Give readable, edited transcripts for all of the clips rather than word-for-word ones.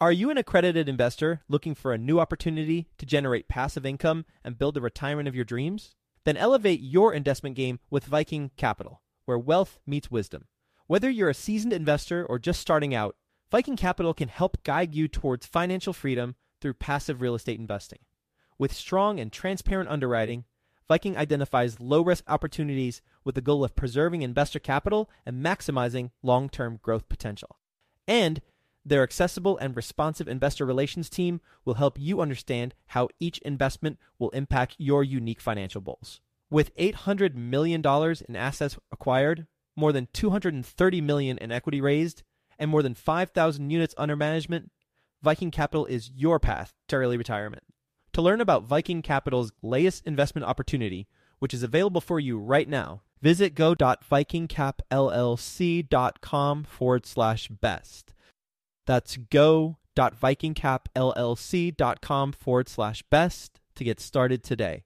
Are you an accredited investor looking for a new opportunity to generate passive income and build the retirement of your dreams? Then elevate your investment game with Viking Capital, where wealth meets wisdom. Whether you're a seasoned investor or just starting out, Viking Capital can help guide you towards financial freedom through passive real estate investing. With strong and transparent underwriting, Viking identifies low-risk opportunities with the goal of preserving investor capital and maximizing long-term growth potential. And their accessible and responsive investor relations team will help you understand how each investment will impact your unique financial goals. With $800 million in assets acquired, more than $230 million in equity raised, and more than 5,000 units under management, Viking Capital is your path to early retirement. To learn about Viking Capital's latest investment opportunity, which is available for you right now, visit go.vikingcapllc.com/best. That's go.vikingcapllc.com/best to get started today.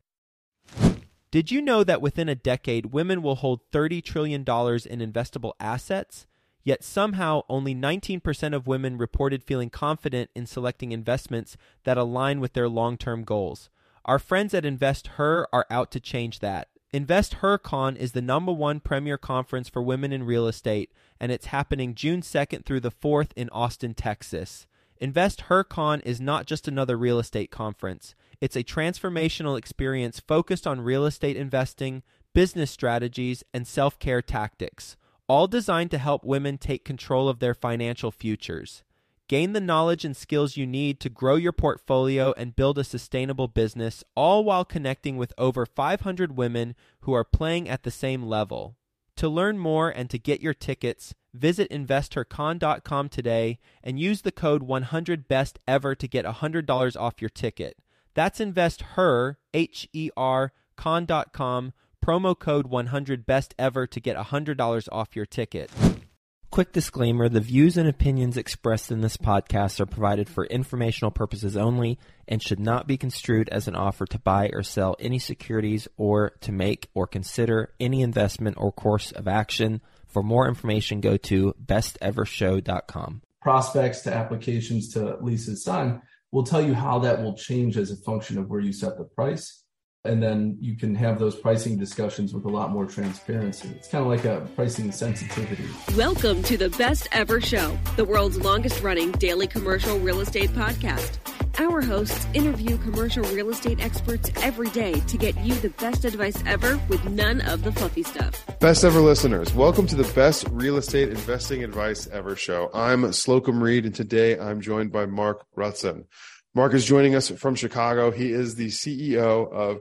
Did you know that within a decade, women will hold $30 trillion in investable assets? Yet somehow only 19% of women reported feeling confident in selecting investments that align with their long-term goals. Our friends at InvestHer are out to change that. InvestHerCon is the #1 premier conference for women in real estate, and it's happening June 2nd through the 4th in Austin, Texas. InvestHerCon is not just another real estate conference. It's a transformational experience focused on real estate investing, business strategies, and self-care tactics, all designed to help women take control of their financial futures. Gain the knowledge and skills you need to grow your portfolio and build a sustainable business, all while connecting with over 500 women who are playing at the same level. To learn more and to get your tickets, visit InvestHerCon.com today and use the code 100BESTEVER to get $100 off your ticket. That's InvestHer, H-E-R, con.com, promo code 100BESTEVER to get $100 off your ticket. Quick disclaimer, the views and opinions expressed in this podcast are provided for informational purposes only and should not be construed as an offer to buy or sell any securities or to make or consider any investment or course of action. For more information, go to bestevershow.com. Prospects to applications to leases signed will tell you how that will change as a function of where you set the price. And then you can have those pricing discussions with a lot more transparency. It's kind of like a pricing sensitivity. Welcome to the Best Ever Show, the world's longest running daily commercial real estate podcast. Our hosts interview commercial real estate experts every day to get you the best advice ever with none of the fluffy stuff. Best ever listeners, welcome to the Best Real Estate Investing Advice Ever Show. I'm Slocum Reed, and today I'm joined by Mark Rutson. Mark is joining us from Chicago. He is the CEO of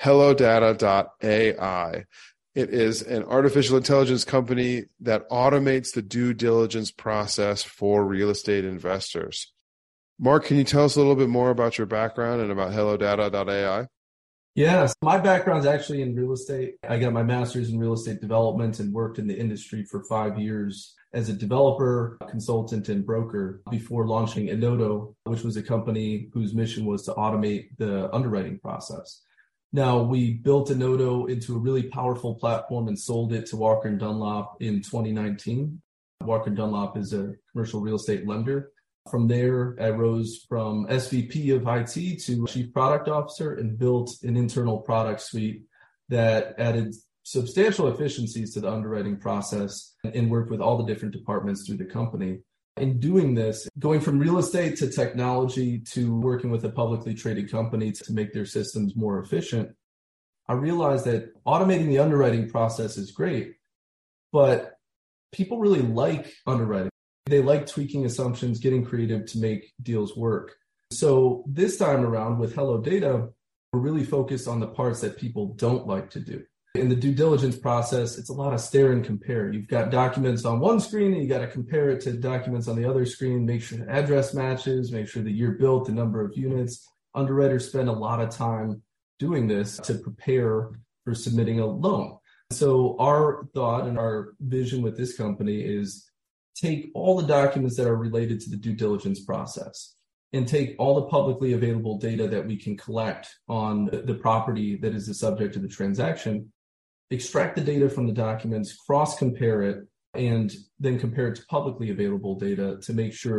HelloData.ai. It is an artificial intelligence company that automates the due diligence process for real estate investors. Mark, can you tell us a little bit more about your background and about HelloData.ai? Yes, my background is actually in real estate. I got my master's in real estate development and worked in the industry for 5 years as a developer, consultant, and broker before launching Enodo, which was a company whose mission was to automate the underwriting process. Now, we built Enodo into a really powerful platform and sold it to Walker & Dunlop in 2019. Walker & Dunlop is a commercial real estate lender. From there, I rose from SVP of IT to Chief Product Officer and built an internal product suite that added substantial efficiencies to the underwriting process and worked with all the different departments through the company. In doing this, going from real estate to technology to working with a publicly traded company to make their systems more efficient, I realized that automating the underwriting process is great, but people really like underwriting. They like tweaking assumptions, getting creative to make deals work. So this time around with HelloData, we're really focused on the parts that people don't like to do. In the due diligence process, it's a lot of stare and compare. You've got documents on one screen and you got to compare it to documents on the other screen, make sure the address matches, make sure the year built, the number of units. Underwriters spend a lot of time doing this to prepare for submitting a loan. So our thought and our vision with this company is take all the documents that are related to the due diligence process and take all the publicly available data that we can collect on the property that is the subject of the transaction, extract the data from the documents, cross-compare it, and then compare it to publicly available data to make sure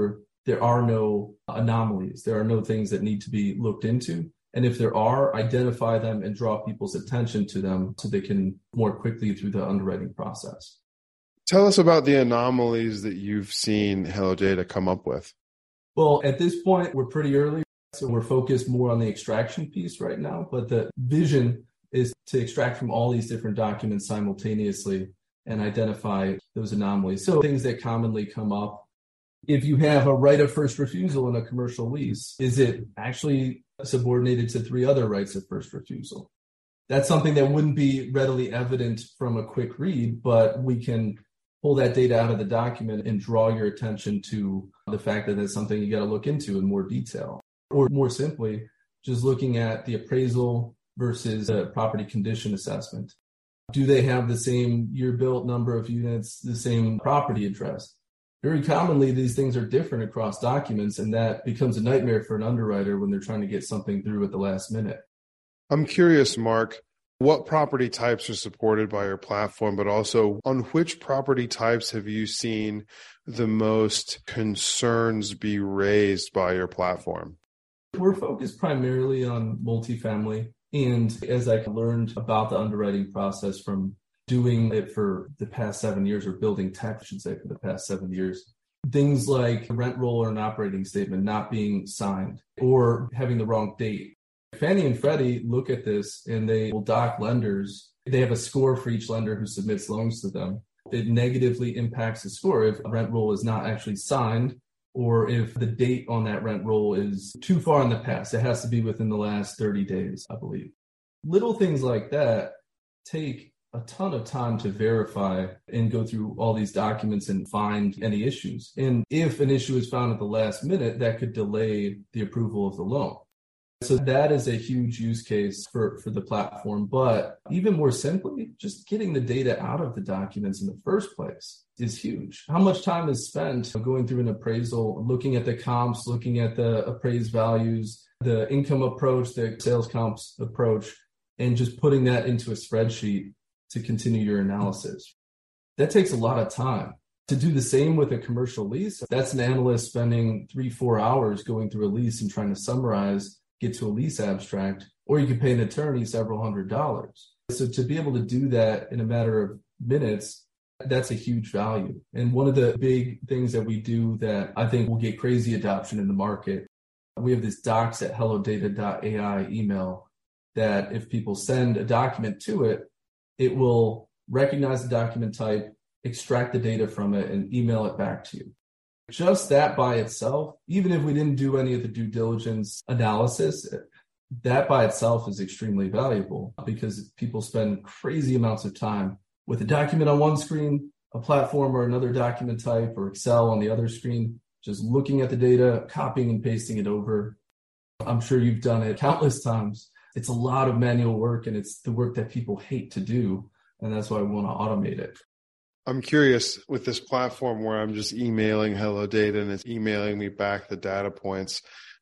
there are no anomalies. There are no things that need to be looked into. And if there are, identify them and draw people's attention to them so they can more quickly through the underwriting process. Tell us about the anomalies that you've seen Hello Data come up with. Well, at this point, we're pretty early, so we're focused more on the extraction piece right now. But the vision is to extract from all these different documents simultaneously and identify those anomalies. So things that commonly come up. If you have a right of first refusal in a commercial lease, is it actually subordinated to 3 other rights of first refusal? That's something that wouldn't be readily evident from a quick read, but we can pull that data out of the document and draw your attention to the fact that that's something you got to look into in more detail. Or more simply, just looking at the appraisal versus the property condition assessment. Do they have the same year built, number of units, the same property address? Very commonly, these things are different across documents, and that becomes a nightmare for an underwriter when they're trying to get something through at the last minute. I'm curious, Mark, what property types are supported by your platform, but also on which property types have you seen the most concerns be raised by your platform? We're focused primarily on multifamily. And as I learned about the underwriting process from doing it for the past 7 years, or building tech, I should say, for the past 7 years, things like a rent roll or an operating statement not being signed or having the wrong date. Fannie and Freddie look at this and they will dock lenders. They have a score for each lender who submits loans to them. It negatively impacts the score if a rent roll is not actually signed, or if the date on that rent roll is too far in the past. It has to be within the last 30 days, I believe. Little things like that take a ton of time to verify and go through all these documents and find any issues. And if an issue is found at the last minute, that could delay the approval of the loan. So that is a huge use case for the platform. But even more simply, just getting the data out of the documents in the first place is huge. How much time is spent going through an appraisal, looking at the comps, looking at the appraised values, the income approach, the sales comps approach, and just putting that into a spreadsheet to continue your analysis. That takes a lot of time. To do the same with a commercial lease, that's an analyst spending 3-4 hours going through a lease and trying to summarize, get to a lease abstract, or you could pay an attorney several $100s. So to be able to do that in a matter of minutes, that's a huge value. And one of the big things that we do that I think will get crazy adoption in the market, we have this docs@hellodata.ai email that if people send a document to it, it will recognize the document type, extract the data from it, and email it back to you. Just that by itself, even if we didn't do any of the due diligence analysis, that by itself is extremely valuable because people spend crazy amounts of time with a document on one screen, a platform or another document type, or Excel on the other screen, just looking at the data, copying and pasting it over. I'm sure you've done it countless times. It's a lot of manual work, and it's the work that people hate to do, and that's why we want to automate it. I'm curious with this platform where I'm just emailing Hello Data and it's emailing me back the data points.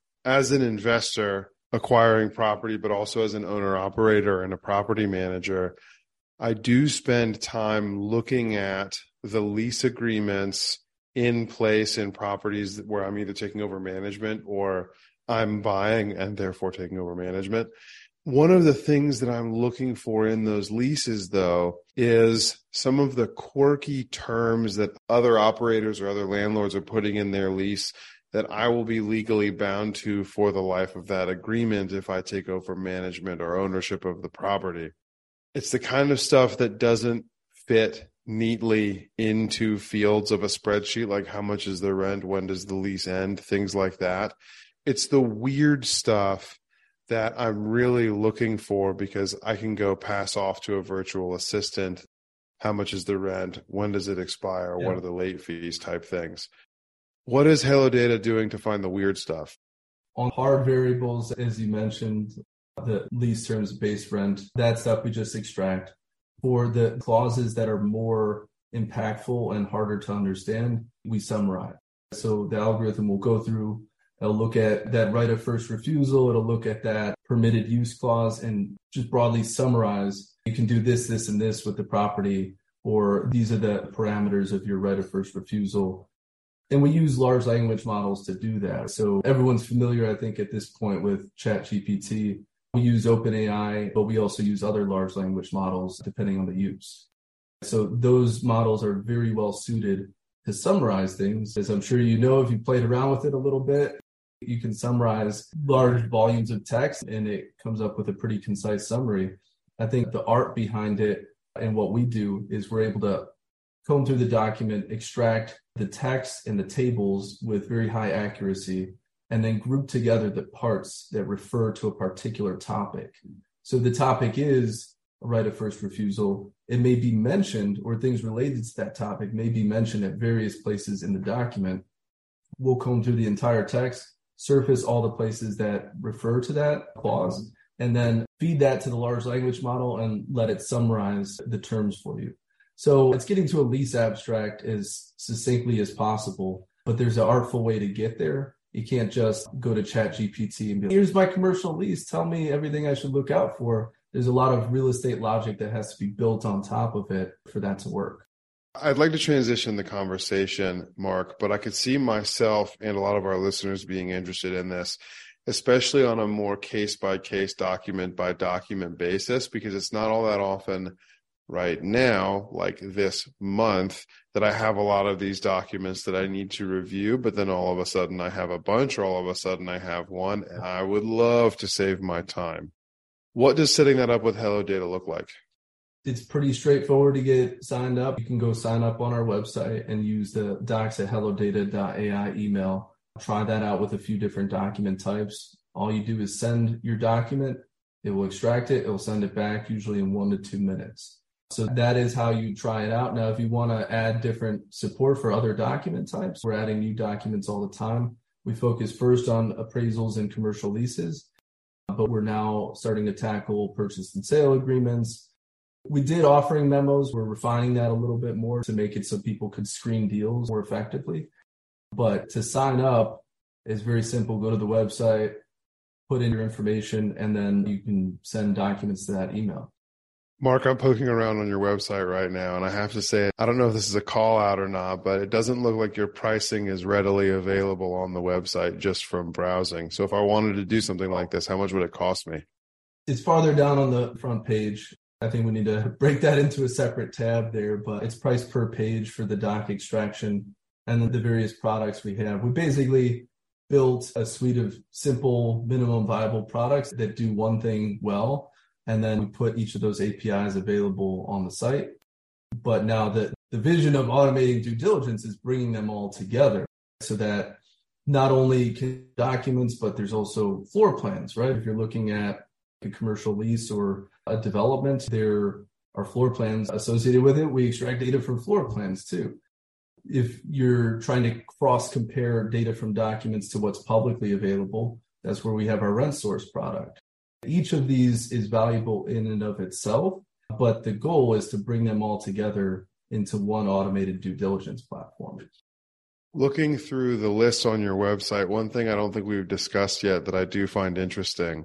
As an investor acquiring property, but also as an owner operator and a property manager, I do spend time looking at the lease agreements in place in properties where I'm either taking over management or I'm buying and therefore taking over management. One of the things that I'm looking for in those leases, though, is some of the quirky terms that other operators or other landlords are putting in their lease that I will be legally bound to for the life of that agreement if I take over management or ownership of the property. It's the kind of stuff that doesn't fit neatly into fields of a spreadsheet, like how much is the rent, when does the lease end, things like that. It's the weird stuff that I'm really looking for because I can go pass off to a virtual assistant. How much is the rent? When does it expire? Yeah. What are the late fees type things? What is Hello Data doing to find the weird stuff? On hard variables, as you mentioned, the lease terms, base rent, that stuff we just extract. For the clauses that are more impactful and harder to understand, we summarize. So the algorithm will go through, it'll look at that right of first refusal, it'll look at that permitted use clause and just broadly summarize, you can do this, this, and this with the property, or these are the parameters of your right of first refusal. And we use large language models to do that. So everyone's familiar, I think, at this point with ChatGPT. We use OpenAI, but we also use other large language models depending on the use. So those models are very well suited to summarize things. As I'm sure you know, if you played around with it a little bit, you can summarize large volumes of text and it comes up with a pretty concise summary. I think the art behind it and what we do is we're able to comb through the document, extract the text and the tables with very high accuracy, and then group together the parts that refer to a particular topic. So the topic is a right of first refusal. It may be mentioned, or things related to that topic may be mentioned at various places in the document. We'll comb through the entire text, surface all the places that refer to that clause, and then feed that to the large language model and let it summarize the terms for you. So it's getting to a lease abstract as succinctly as possible, but there's an artful way to get there. You can't just go to ChatGPT and be like, here's my commercial lease. Tell me everything I should look out for. There's a lot of real estate logic that has to be built on top of it for that to work. I'd like to transition the conversation, Mark, but I could see myself and a lot of our listeners being interested in this, especially on a more case-by-case, document-by-document basis, because it's not all that often right now, like this month, that I have a lot of these documents that I need to review, but then all of a sudden I have a bunch, or all of a sudden I have one, and I would love to save my time. What does setting that up with Hello Data look like? It's pretty straightforward to get signed up. You can go sign up on our website and use the docs@hellodata.ai email. Try that out with a few different document types. All you do is send your document. It will extract it. It will send it back, usually in 1 to 2 minutes. So that is how you try it out. Now, if you want to add different support for other document types, we're adding new documents all the time. We focus first on appraisals and commercial leases, but we're now starting to tackle purchase and sale agreements. We did offering memos. We're refining that a little bit more to make it so people could screen deals more effectively. But to sign up is very simple. Go to the website, put in your information, and then you can send documents to that email. Mark, I'm poking around on your website right now, and I have to say, I don't know if this is a call out or not, but it doesn't look like your pricing is readily available on the website just from browsing. So if I wanted to do something like this, how much would it cost me? It's farther down on the front page. I think we need to break that into a separate tab there, but it's priced per page for the doc extraction and then the various products we have. We basically built a suite of simple minimum viable products that do one thing well. And then we put each of those APIs available on the site. But now the vision of automating due diligence is bringing them all together so that not only can documents, but there's also floor plans, right? If you're looking at a commercial lease or a development, there are floor plans associated with it. We extract data from floor plans too. If you're trying to cross-compare data from documents to what's publicly available, that's where we have our RentSource product. Each of these is valuable in and of itself, but the goal is to bring them all together into one automated due diligence platform. Looking through the list on your website, one thing I don't think we've discussed yet that I do find interesting,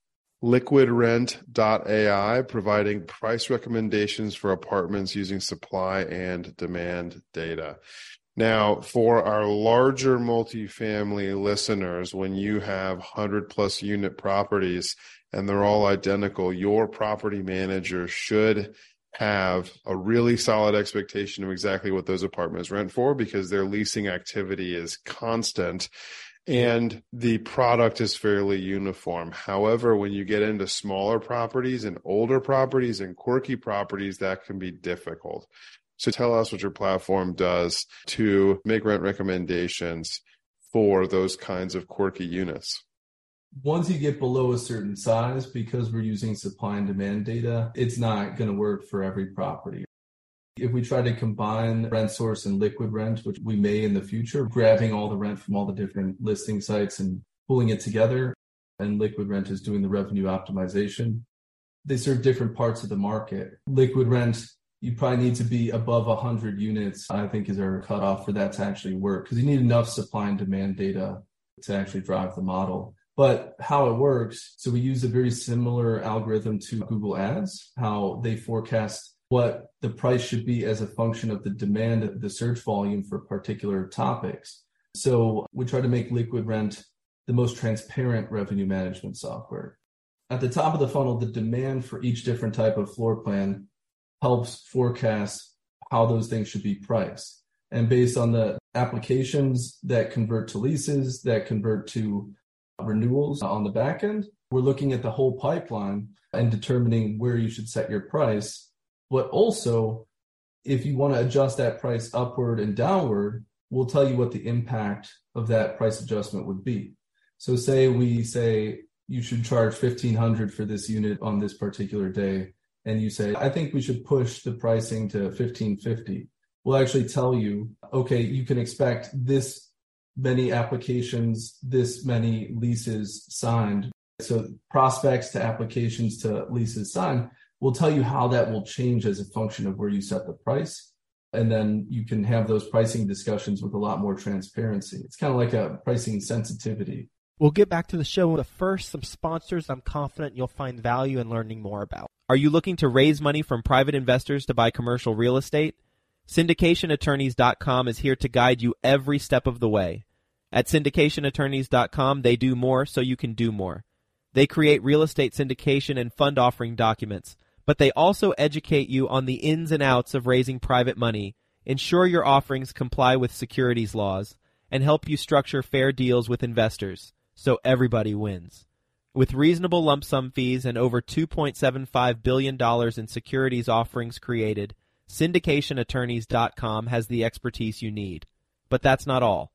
LiquidRent.ai, providing price recommendations for apartments using supply and demand data. Now, for our larger multifamily listeners, when you have 100+ unit properties and they're all identical, your property manager should have a really solid expectation of exactly what those apartments rent for, because their leasing activity is constant and the product is fairly uniform. However, when you get into smaller properties and older properties and quirky properties, that can be difficult. So tell us what your platform does to make rent recommendations for those kinds of quirky units. Once you get below a certain size, because we're using supply and demand data, it's not going to work for every property. If we try to combine RentSource and Liquid Rent, which we may in the future, grabbing all the rent from all the different listing sites and pulling it together, and Liquid Rent is doing the revenue optimization, they serve different parts of the market. Liquid Rent, you probably need to be above 100 units, I think, is our cutoff for that to actually work, because you need enough supply and demand data to actually drive the model. But how it works, so we use a very similar algorithm to Google Ads, how they forecast what the price should be as a function of the demand of the search volume for particular topics. So we try to make Liquid Rent the most transparent revenue management software. At the top of the funnel, the demand for each different type of floor plan helps forecast how those things should be priced. And based on the applications that convert to leases, that convert to renewals on the back end, we're looking at the whole pipeline and determining where you should set your price. But also, if you want to adjust that price upward and downward, we'll tell you what the impact of that price adjustment would be. So say we say you should charge $1,500 for this unit on this particular day, and you say, I think we should push the pricing to $1,550. We'll actually tell you, okay, you can expect this many applications, this many leases signed. So prospects to applications to leases signed, we'll tell you how that will change as a function of where you set the price. And then you can have those pricing discussions with a lot more transparency. It's kind of like a pricing sensitivity. We'll get back to the show, but first, some sponsors I'm confident you'll find value in learning more about. Are you looking to raise money from private investors to buy commercial real estate? SyndicationAttorneys.com is here to guide you every step of the way. At SyndicationAttorneys.com, they do more so you can do more. They create real estate syndication and fund offering documents, but they also educate you on the ins and outs of raising private money, ensure your offerings comply with securities laws, and help you structure fair deals with investors so everybody wins. With reasonable lump sum fees and over $2.75 billion in securities offerings created, SyndicationAttorneys.com has the expertise you need. But that's not all.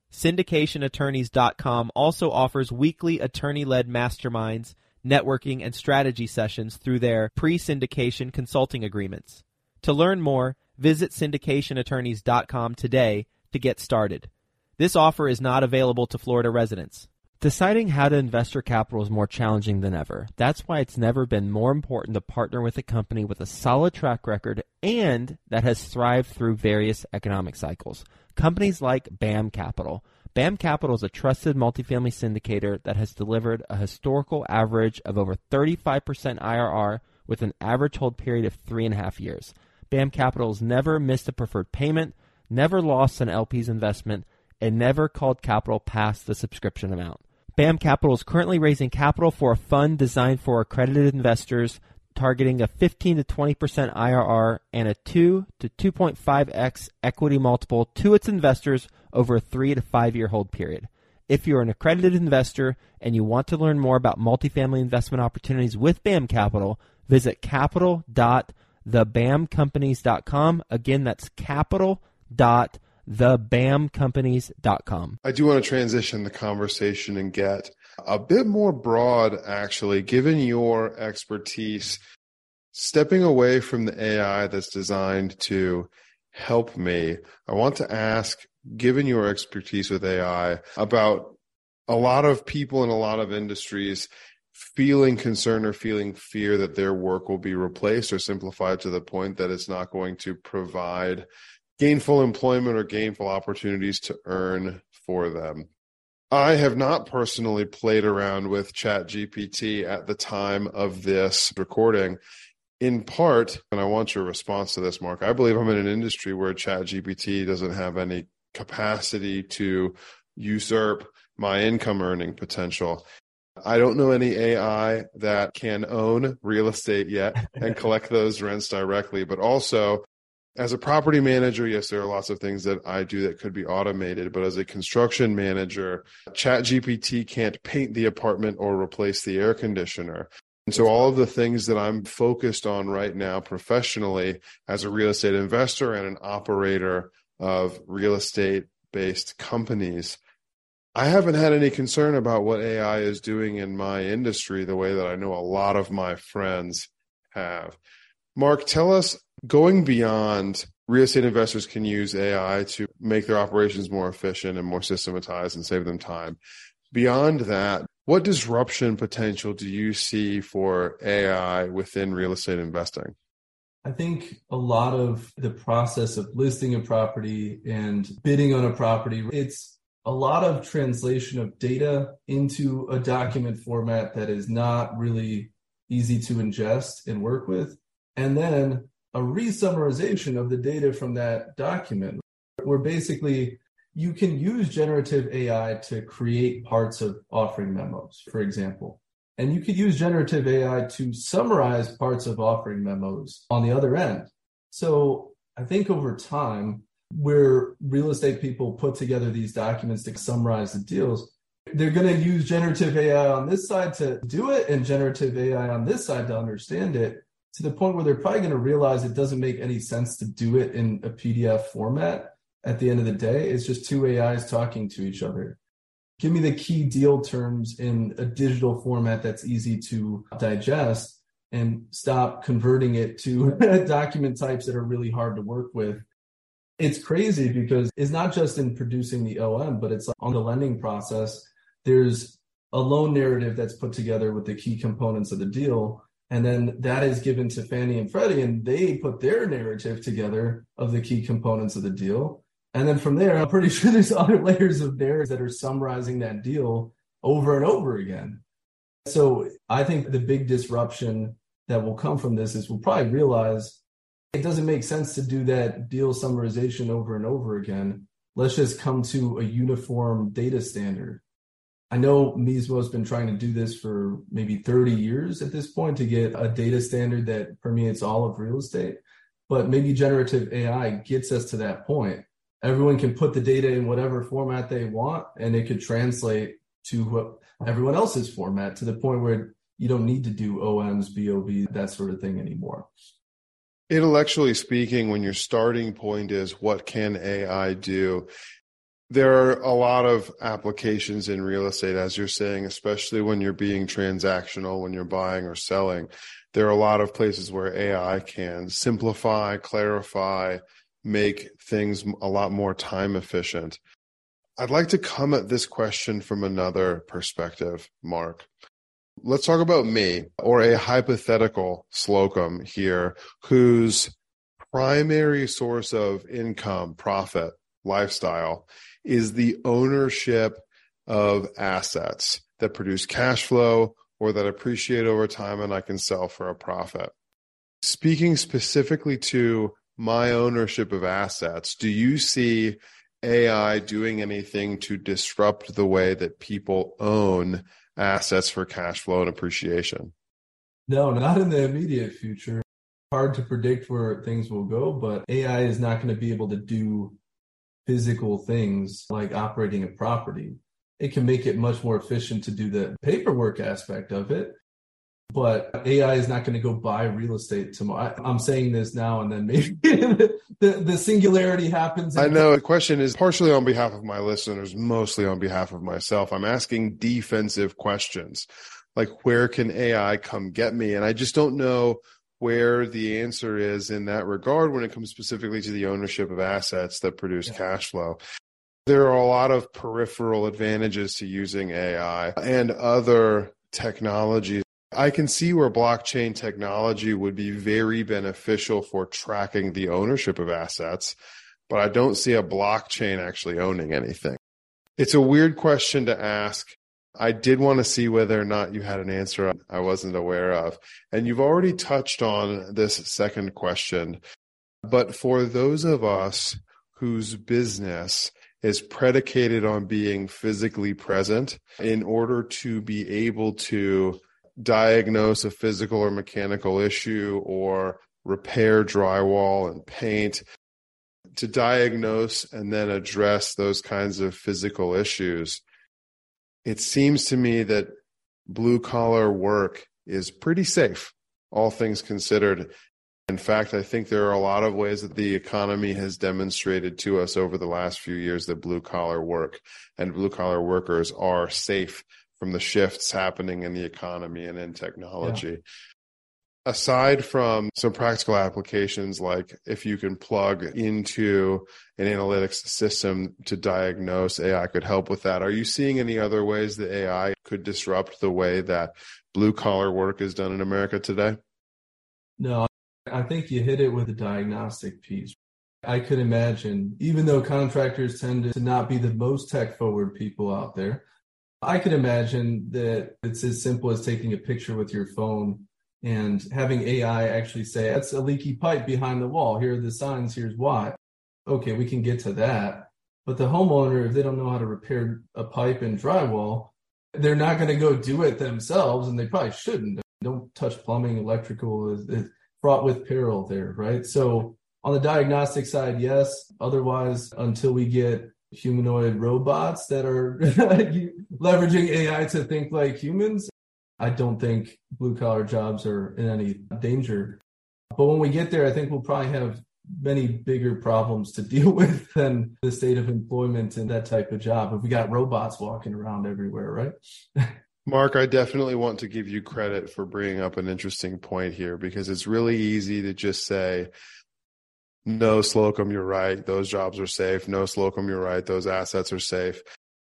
SyndicationAttorneys.com also offers weekly attorney-led masterminds, networking, and strategy sessions through their pre-syndication consulting agreements. To learn more, visit SyndicationAttorneys.com today to get started. This offer is not available to Florida residents. Deciding how to invest your capital is more challenging than ever. That's why it's never been more important to partner with a company with a solid track record and that has thrived through various economic cycles. Companies like BAM Capital. BAM Capital is a trusted multifamily syndicator that has delivered a historical average of over 35% IRR with an average hold period of 3.5 years. BAM Capital has never missed a preferred payment, never lost an LP's investment, and never called capital past the subscription amount. BAM Capital is currently raising capital for a fund designed for accredited investors, targeting a 15 to 20% IRR and a 2 to 2.5x equity multiple to its investors over a 3 to 5 year hold period. If you're an accredited investor and you want to learn more about multifamily investment opportunities with BAM Capital, visit capital.thebamcompanies.com. Again, that's capital.thebamcompanies.com. I do want to transition the conversation and get a bit more broad, actually, given your expertise, stepping away from the AI that's designed to help me. I want to ask, given your expertise with AI, about a lot of people in a lot of industries feeling concern or feeling fear that their work will be replaced or simplified to the point that it's not going to provide gainful employment or gainful opportunities to earn for them. I have not personally played around with ChatGPT at the time of this recording, in part, and I want your response to this, Mark. I believe I'm in an industry where ChatGPT doesn't have any capacity to usurp my income earning potential. I don't know any AI that can own real estate yet and collect those rents directly, but also as a property manager, yes, there are lots of things that I do that could be automated, but as a construction manager, ChatGPT can't paint the apartment or replace the air conditioner. And so all of the things that I'm focused on right now professionally as a real estate investor and an operator of real estate-based companies, I haven't had any concern about what AI is doing in my industry the way that I know a lot of my friends have. Mark, tell us, going beyond real estate investors can use AI to make their operations more efficient and more systematized and save them time. Beyond that, what disruption potential do you see for AI within real estate investing? I think a lot of the process of listing a property and bidding on a property, it's a lot of translation of data into a document format that is not really easy to ingest and work with. And then a re-summarization of the data from that document, where basically you can use generative AI to create parts of offering memos, for example. And you could use generative AI to summarize parts of offering memos on the other end. So I think over time, where real estate people put together these documents to summarize the deals, they're going to use generative AI on this side to do it and generative AI on this side to understand it, to the point where they're probably going to realize it doesn't make any sense to do it in a PDF format. At the end of the day, it's just two AIs talking to each other. Give me the key deal terms in a digital format that's easy to digest, and stop converting it to document types that are really hard to work with. It's crazy because it's not just in producing the OM, but it's on the lending process. There's a loan narrative that's put together with the key components of the deal. And then that is given to Fannie and Freddie, and they put their narrative together of the key components of the deal. And then from there, I'm pretty sure there's other layers of narratives that are summarizing that deal over and over again. So I think the big disruption that will come from this is we'll probably realize it doesn't make sense to do that deal summarization over and over again. Let's just come to a uniform data standard. I know Mismo has been trying to do this for maybe 30 years at this point to get a data standard that permeates all of real estate, but maybe generative AI gets us to that point. Everyone can put the data in whatever format they want, and it could translate to everyone else's format, to the point where you don't need to do OMs, BOV, that sort of thing anymore. Intellectually speaking, when your starting point is what can AI do, there are a lot of applications in real estate, as you're saying, especially when you're being transactional, when you're buying or selling. There are a lot of places where AI can simplify, clarify, make things a lot more time efficient. I'd like to come at this question from another perspective, Mark. Let's talk about me, or a hypothetical Slocum here, whose primary source of income, profit, lifestyle is the ownership of assets that produce cash flow or that appreciate over time and I can sell for a profit. Speaking specifically to my ownership of assets, do you see AI doing anything to disrupt the way that people own assets for cash flow and appreciation? No, not in the immediate future. Hard to predict where things will go, but AI is not going to be able to do physical things like operating a property. It can make it much more efficient to do the paperwork aspect of it, but AI is not going to go buy real estate tomorrow. I'm saying this now, and then maybe the singularity happens. I know the question is partially on behalf of my listeners, mostly on behalf of myself. I'm asking defensive questions, like where can AI come get me? And I just don't know where the answer is in that regard when it comes specifically to the ownership of assets that produce cash flow. There are a lot of peripheral advantages to using AI and other technologies. I can see where blockchain technology would be very beneficial for tracking the ownership of assets, but I don't see a blockchain actually owning anything. It's a weird question to ask. I did want to see whether or not you had an answer I wasn't aware of. And you've already touched on this second question. But for those of us whose business is predicated on being physically present, in order to be able to diagnose a physical or mechanical issue or repair drywall and paint, to diagnose and then address those kinds of physical issues, it seems to me that blue-collar work is pretty safe, all things considered. In fact, I think there are a lot of ways that the economy has demonstrated to us over the last few years that blue-collar work and blue-collar workers are safe from the shifts happening in the economy and in technology. Yeah. Aside from some practical applications, like if you can plug into an analytics system to diagnose, AI could help with that. Are you seeing any other ways that AI could disrupt the way that blue-collar work is done in America today? No, I think you hit it with the diagnostic piece. I could imagine, even though contractors tend to not be the most tech-forward people out there, I could imagine that it's as simple as taking a picture with your phone And having AI actually say, that's a leaky pipe behind the wall. Here are the signs. Here's why. Okay, we can get to that. But the homeowner, if they don't know how to repair a pipe and drywall, they're not going to go do it themselves, and they probably shouldn't. Don't touch plumbing, electrical is fraught with peril there, right? So on the diagnostic side, yes. Otherwise, until we get humanoid robots that are leveraging AI to think like humans, I don't think blue-collar jobs are in any danger. But when we get there, I think we'll probably have many bigger problems to deal with than the state of employment in that type of job if we got robots walking around everywhere, right? Mark, I definitely want to give you credit for bringing up an interesting point here, because it's really easy to just say, no, Slocum, you're right. Those jobs are safe. No, Slocum, you're right. Those assets are safe.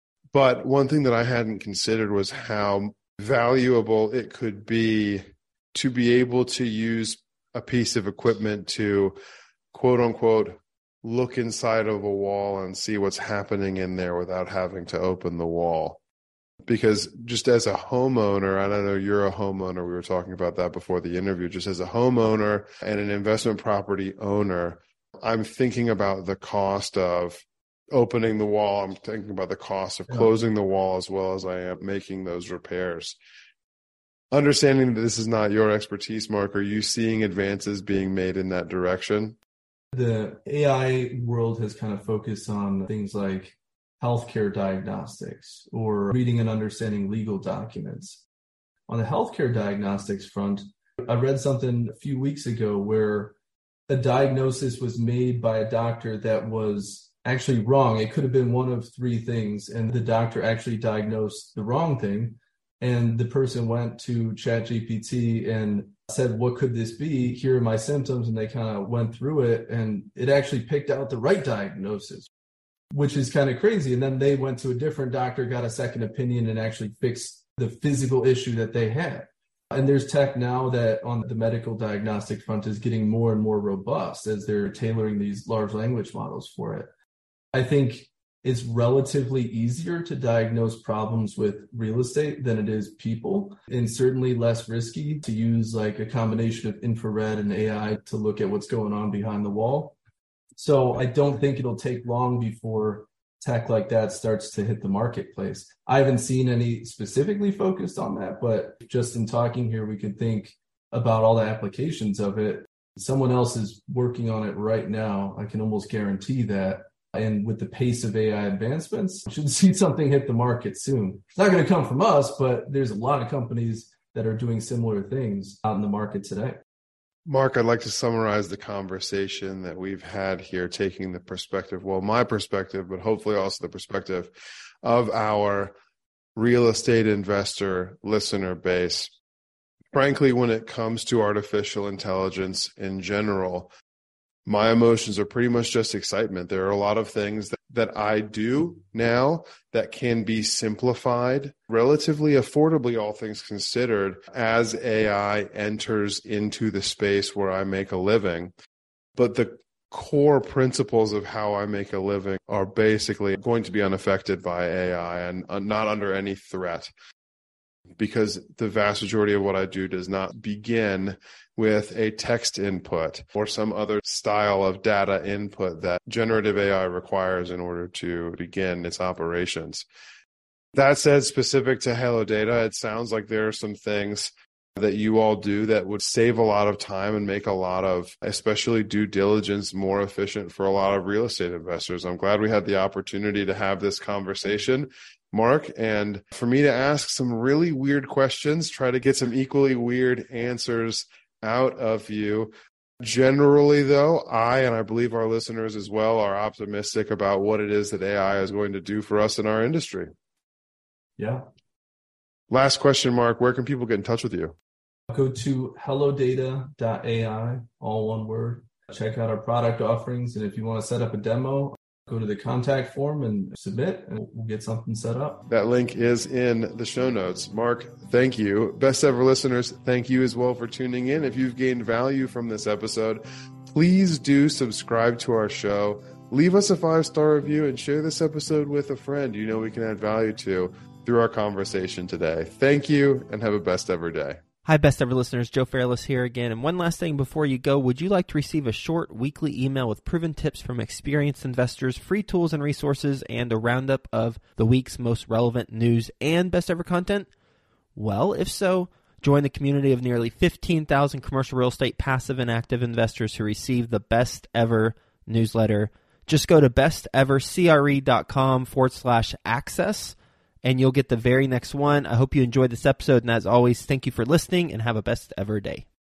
But one thing that I hadn't considered was how valuable it could be to be able to use a piece of equipment to, quote unquote, look inside of a wall and see what's happening in there without having to open the wall. Because just as a homeowner, and I know you're a homeowner, we were talking about that before the interview, just as a homeowner and an investment property owner, I'm thinking about the cost of opening the wall. I'm thinking about the cost of closing the wall, as well as I am making those repairs. Understanding that this is not your expertise, Mark, are you seeing advances being made in that direction? The AI world has kind of focused on things like healthcare diagnostics or reading and understanding legal documents. On the healthcare diagnostics front, I read something a few weeks ago where a diagnosis was made by a doctor that was actually wrong. It could have been one of three things, and the doctor actually diagnosed the wrong thing. And the person went to ChatGPT and said, what could this be? Here are my symptoms. And they kind of went through it, and it actually picked out the right diagnosis, which is kind of crazy. And then they went to a different doctor, got a second opinion, and actually fixed the physical issue that they had. And there's tech now that on the medical diagnostic front is getting more and more robust as they're tailoring these large language models for it. I think it's relatively easier to diagnose problems with real estate than it is people, and certainly less risky to use like a combination of infrared and AI to look at what's going on behind the wall. So I don't think it'll take long before tech like that starts to hit the marketplace. I haven't seen any specifically focused on that, but just in talking here, we can think about all the applications of it. Someone else is working on it right now. I can almost guarantee that. And with the pace of AI advancements, we should see something hit the market soon. It's not going to come from us, but there's a lot of companies that are doing similar things out in the market today. Mark, I'd like to summarize the conversation that we've had here, taking the perspective, well, my perspective, but hopefully also the perspective of our real estate investor listener base. Frankly, when it comes to artificial intelligence in general, my emotions are pretty much just excitement. There are a lot of things that I do now that can be simplified relatively affordably, all things considered, as AI enters into the space where I make a living. But the core principles of how I make a living are basically going to be unaffected by AI and not under any threat, because the vast majority of what I do does not begin with a text input or some other style of data input that generative AI requires in order to begin its operations. That said, specific to Halo Data, it sounds like there are some things that you all do that would save a lot of time and make a lot of, especially due diligence, more efficient for a lot of real estate investors. I'm glad we had the opportunity to have this conversation, Mark, and for me to ask some really weird questions, try to get some equally weird answers out of you. Generally, though, and I believe our listeners as well, are optimistic about what it is that AI is going to do for us in our industry. Yeah. Last question, Mark, where can people get in touch with you? Go to hellodata.ai, all one word. Check out our product offerings. And if you want to set up a demo, go to the contact form and submit, and we'll get something set up. That link is in the show notes. Mark, thank you. Best ever listeners, thank you as well for tuning in. If you've gained value from this episode, please do subscribe to our show. Leave us a 5-star review and share this episode with a friend you know we can add value to through our conversation today. Thank you, and have a best ever day. Hi, best ever listeners. Joe Fairless here again. And one last thing before you go, would you like to receive a short weekly email with proven tips from experienced investors, free tools and resources, and a roundup of the week's most relevant news and best ever content? Well, if so, join the community of nearly 15,000 commercial real estate passive and active investors who receive the best ever newsletter. Just go to bestevercre.com/access. And you'll get the very next one. I hope you enjoyed this episode. And as always, thank you for listening and have a best ever day.